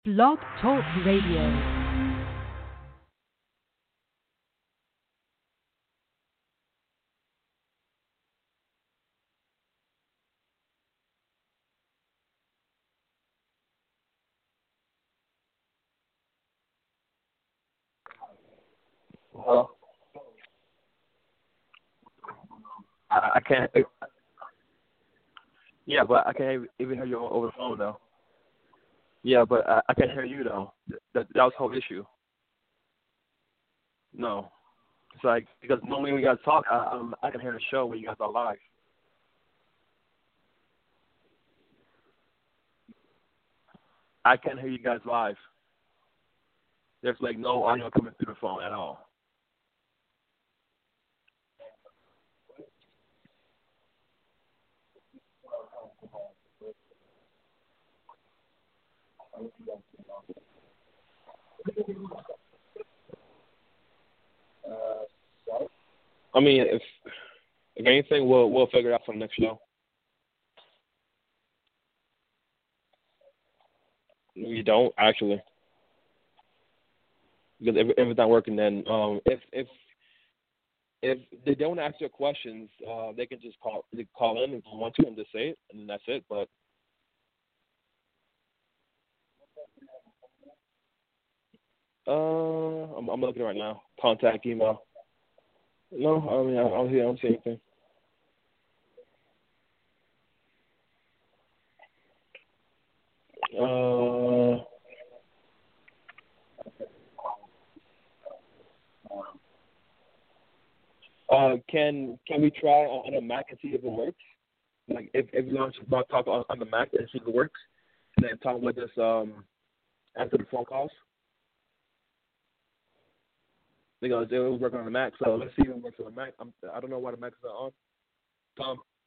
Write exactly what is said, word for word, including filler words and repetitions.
Blog Talk Radio. Well, I, I can't. Yeah, but I can't even hear you over the phone though. Yeah, but I, I can't hear you though. That that was the whole issue. No, it's like because normally when you guys talk, I um I can hear the show when you guys are live. I can't hear you guys live. There's like no audio coming through the phone at all. I mean, if if anything, we'll we'll figure it out for the next show. You don't actually, because if, if it's not working, then um if if if they don't answer your questions, uh, they can just call they call in if you want to and just say it, and then that's it. But uh, I'm I'm looking right now. Contact email. No, I mean I, I don't see I don't see anything. Uh, uh, can can we try on a Mac and see if it works? Like if if you want to talk on, on the Mac and see if it works, and then talk with us um after the phone calls. Because it was working on the Mac, so let's see if it works on the Mac. I'm, I don't know why the Mac is not on. Tom.